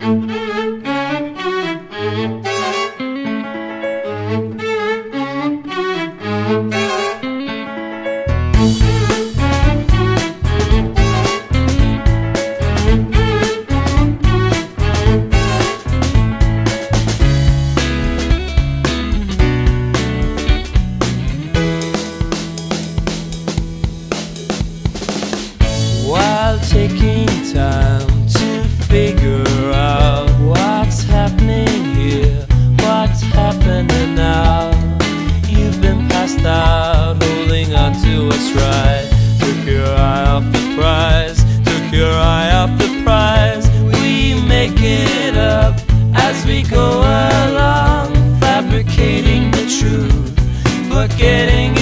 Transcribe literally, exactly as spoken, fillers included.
While taking time to figure out what's happening here, what's happening now. You've been passed out, holding on to what's right. Took your eye off the prize, took your eye off the prize. We make it up as we go along, fabricating the truth, but getting